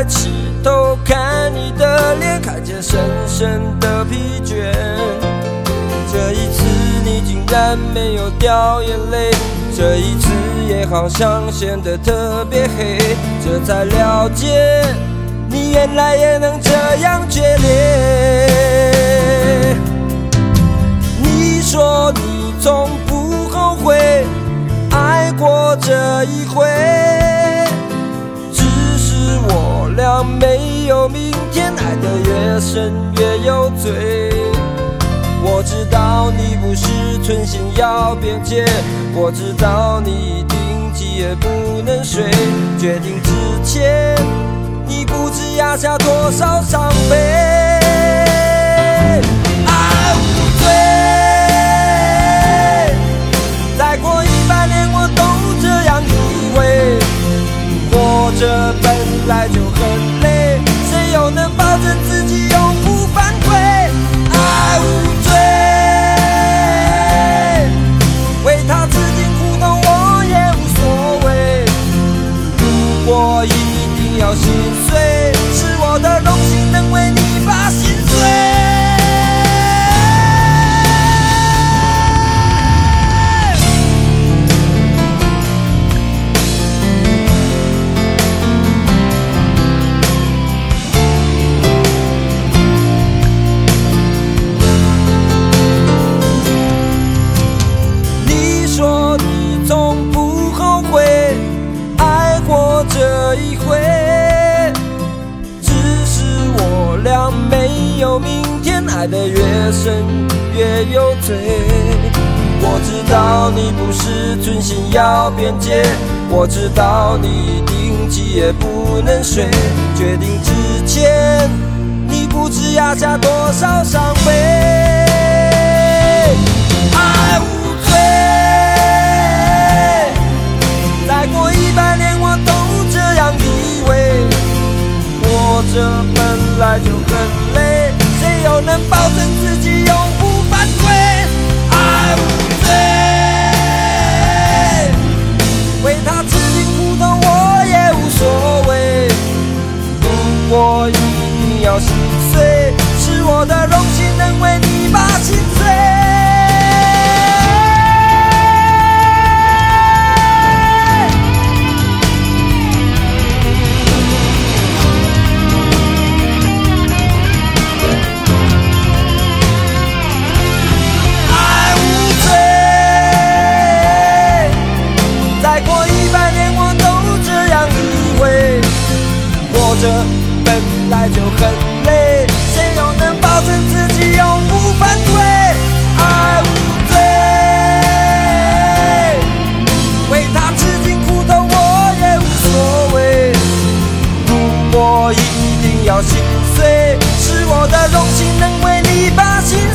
起头看你的脸，看见深深的疲倦。这一次你竟然没有掉眼泪，这一次也好像显得特别黑，这才了解你原来也能这样决裂。你说你从不后悔爱过这一回，只是我俩没有明天，爱得越深越有罪。我知道你不是存心要边界，我知道你一定几夜不能睡，决定之前你不知压下多少伤悲。爱无罪，再过100年我都这样以为，活着本来就很累，谁又能保证自己永不反悔？爱无罪，为他吃尽苦头我也无所谓，如果一定要心碎，是我的荣幸能为你把心碎。这一回，只是我俩没有明天，爱得越深越有罪。我知道你不是存心要边界，我知道你一定几夜不能睡，决定之前你不知压下多少伤悲。爱无罪，再过100年我都这样以为，活着本来就很累，谁又能保证自己永不反悔？爱无罪，为他吃尽苦头我也无所谓，如果一定要心碎，是我的荣幸能为你把心碎。活着本来就很累，谁又能保证自己永不反悔？爱无罪，为他吃尽苦头我也无所谓，如果一定要心碎，是我的荣幸能为你把心